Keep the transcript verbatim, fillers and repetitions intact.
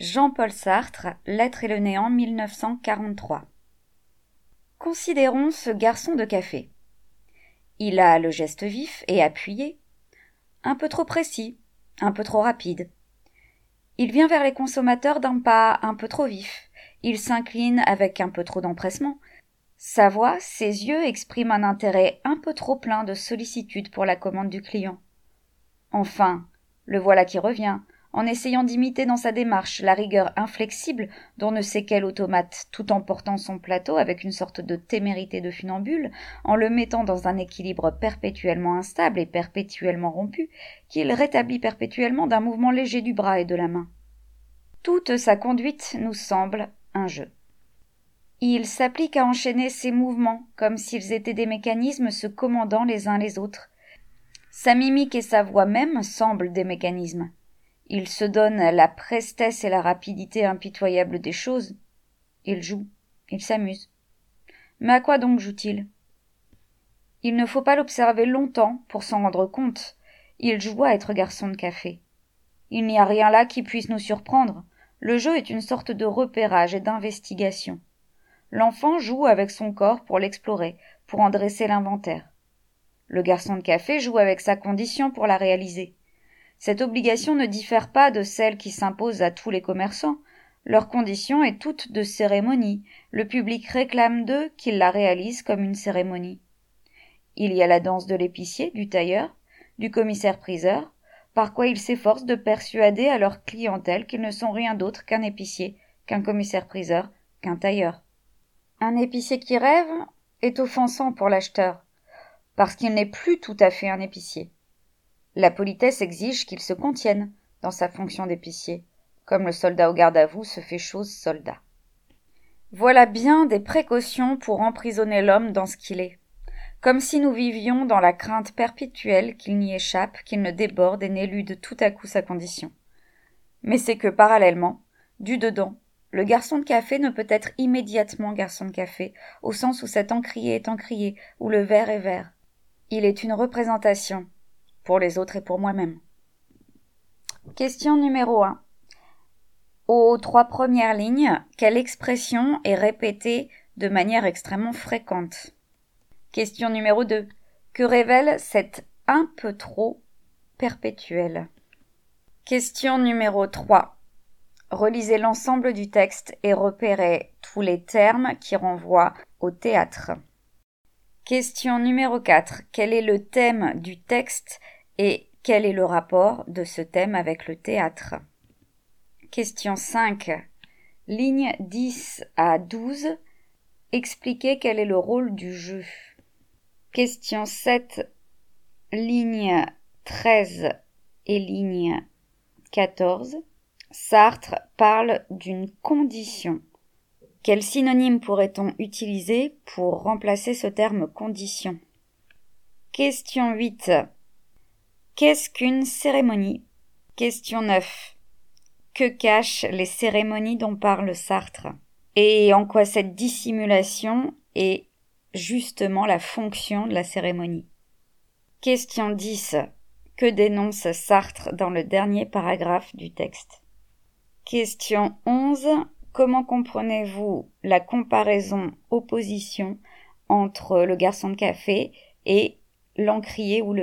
Jean-Paul Sartre, L'être et le néant, mille neuf cent quarante-trois. Considérons ce garçon de café. Il a le geste vif et appuyé, un peu trop précis, un peu trop rapide. Il vient vers les consommateurs d'un pas un peu trop vif, il s'incline avec un peu trop d'empressement. Sa voix, ses yeux expriment un intérêt un peu trop plein de sollicitude pour la commande du client. Enfin, le voilà qui revient, en essayant d'imiter dans sa démarche la rigueur inflexible dont ne sait quel automate, tout en portant son plateau avec une sorte de témérité de funambule, en le mettant dans un équilibre perpétuellement instable et perpétuellement rompu, qu'il rétablit perpétuellement d'un mouvement léger du bras et de la main. Toute sa conduite nous semble un jeu. Il s'applique à enchaîner ses mouvements comme s'ils étaient des mécanismes se commandant les uns les autres. Sa mimique et sa voix même semblent des mécanismes. Il se donne la prestesse et la rapidité impitoyables des choses. Il joue, il s'amuse. Mais à quoi donc joue-t-il ? Il ne faut pas l'observer longtemps pour s'en rendre compte. Il joue à être garçon de café. Il n'y a rien là qui puisse nous surprendre. Le jeu est une sorte de repérage et d'investigation. L'enfant joue avec son corps pour l'explorer, pour en dresser l'inventaire. Le garçon de café joue avec sa condition pour la réaliser. Cette obligation ne diffère pas de celle qui s'impose à tous les commerçants. Leur condition est toute de cérémonie. Le public réclame d'eux qu'ils la réalisent comme une cérémonie. Il y a la danse de l'épicier, du tailleur, du commissaire-priseur, par quoi ils s'efforcent de persuader à leur clientèle qu'ils ne sont rien d'autre qu'un épicier, qu'un commissaire-priseur, qu'un tailleur. Un épicier qui rêve est offensant pour l'acheteur, parce qu'il n'est plus tout à fait un épicier. La politesse exige qu'il se contienne dans sa fonction d'épicier, comme le soldat au garde-à-vous se fait chose soldat. Voilà bien des précautions pour emprisonner l'homme dans ce qu'il est, comme si nous vivions dans la crainte perpétuelle qu'il n'y échappe, qu'il ne déborde et n'élude tout à coup sa condition. Mais c'est que, parallèlement, du dedans, le garçon de café ne peut être immédiatement garçon de café, au sens où cet encrier est encrier, où le verre est verre. Il est une représentation, pour les autres et pour moi-même. Question numéro un. Aux trois premières lignes, quelle expression est répétée de manière extrêmement fréquente ? Question numéro deux. Que révèle cet un peu trop perpétuel ? Question numéro trois. Relisez l'ensemble du texte et repérez tous les termes qui renvoient au théâtre. Question numéro quatre. Quel est le thème du texte et quel est le rapport de ce thème avec le théâtre ? Question cinq. Lignes dix à douze. Expliquez quel est le rôle du jeu. Question sept. Ligne treize et ligne quatorze. Sartre parle d'une condition. Quel synonyme pourrait-on utiliser pour remplacer ce terme condition ? Question huit. Qu'est-ce qu'une cérémonie ? Question neuf. Que cachent les cérémonies dont parle Sartre ? Et en quoi cette dissimulation est justement la fonction de la cérémonie ? Question dix. Que dénonce Sartre dans le dernier paragraphe du texte ? Question onze. Comment comprenez-vous la comparaison opposition entre le garçon de café et l'encrier ou le verre ?